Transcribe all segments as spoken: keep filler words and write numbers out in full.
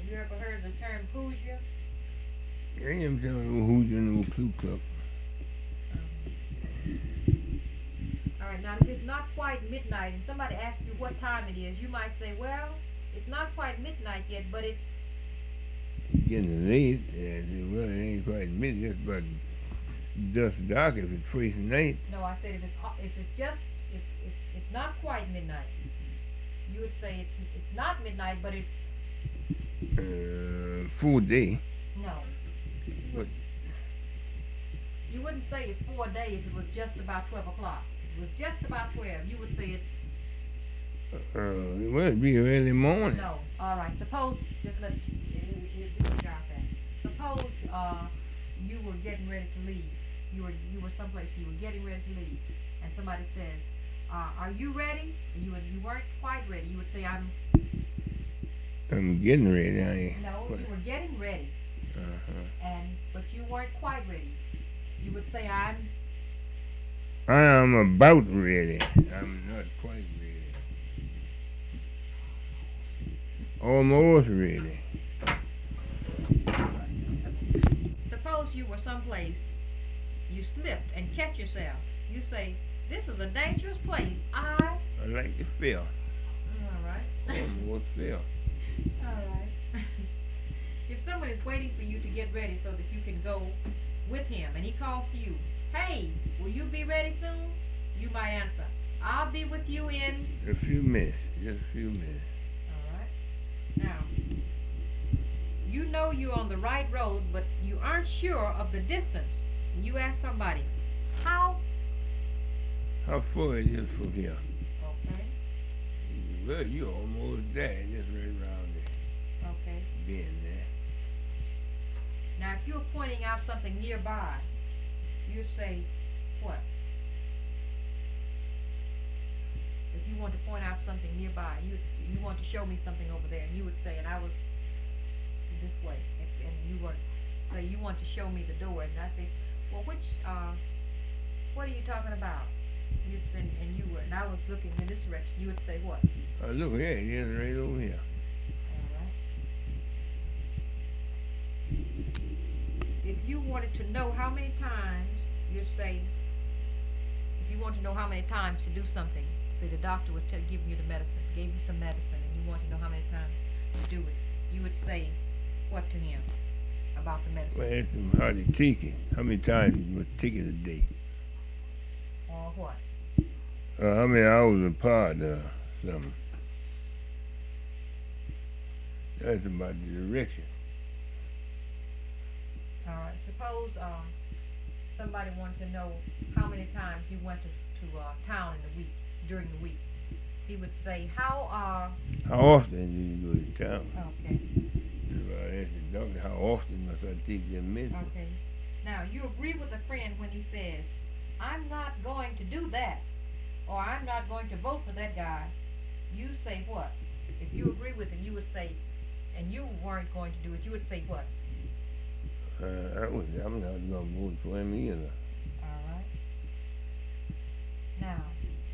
Have you ever heard the term Hoosier? I am telling who's in the Ku Klux. All right, now if it's not quite midnight and somebody asks you what time it is, you might say, well, it's not quite midnight yet, but it's... It's getting late. Uh, well, it ain't quite midnight, but dust dark if it's freezing night. No, I said if it's if it's just it's it's it's not quite midnight. You would say it's it's not midnight, but it's uh, full day. No. What? You wouldn't say it's full day if it was just about twelve o'clock. If it was just about twelve, you would say it's... Uh, well, it'd be early morning. No. All right. Suppose, just let, you got that. Suppose uh, you were getting ready to leave. You were you were someplace, you were getting ready to leave, and somebody said, uh, are you ready? And you would, you weren't quite ready. You would say, I'm... I'm getting ready, I No, what? you were getting ready. Uh-huh. And but you weren't quite ready. You would say, I'm... I'm about ready. I'm not quite ready. Almost ready. Suppose you were someplace, you slipped and catch yourself. You say, this is a dangerous place. I... I like to feel. All right. Almost feel. All right. If someone is waiting for you to get ready so that you can go with him, and he calls to you, hey, will you be ready soon? You might answer, I'll be with you in... A few minutes. Just a few minutes. All right. Now, you know you're on the right road, but you aren't sure of the distance. And you ask somebody, how... How far is it from here? Okay. Well, you're almost there. Just right around there. Okay. Being there. Now, if you're pointing out something nearby, you say, what? If you want to point out something nearby, you you want to show me something over there, and you would say, and I was this way, and, and you would say, you want to show me the door, and I say, well, which, uh, what are you talking about? You'd say, and you would, and I was looking in this direction, you would say, what? Uh, look here, it is right over here. All right. If you wanted to know how many times, you'd say, if you want to know how many times to do something, say the doctor would tell, give you the medicine, gave you some medicine, and you want to know how many times to do it, you would say what to him about the medicine? Well, it's how to take it. How many times you must take it a day? Or what? Uh, how many hours apart or something? That's about the direction. All right. Suppose um, somebody wanted to know how many times you went to, to uh, town in the week, during the week. He would say, how are... How often do you go to town? Okay. If I ask the doctor, how often must I take their medicine? Okay. Now, you agree with a friend when he says, I'm not going to do that, or I'm not going to vote for that guy. You say what? If you agree with him, you would say, and you weren't going to do it, you would say what? Uh, I was, I'm not going to vote for him either. All right. Now,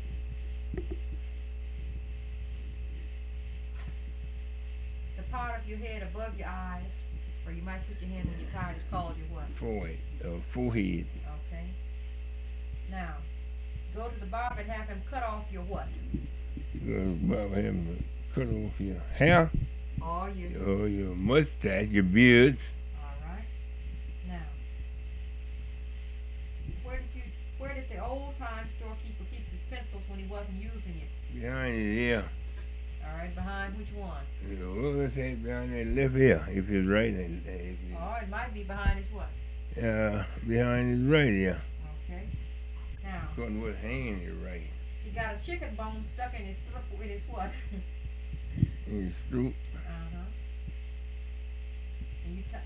the part of your head above your eyes, or you might put your hand when you're tired, is called your what? Forehead. Uh, forehead. Okay. Now, go to the barber and have him cut off your what? Go about him to cut off your hair, Or your... or your mustache, your beards. All right. Now, where did you, where did the old-time storekeeper keep his pencils when he wasn't using it? Behind his ear. All right, behind which one? You know, let's say behind that left ear, if it's right. And if it's, Oh, it might be behind his what? uh, behind his right ear. Okay. Now, According to what hand is right. he got a chicken bone stuck in his throat, in his what? In his throat. Uh-huh. And you t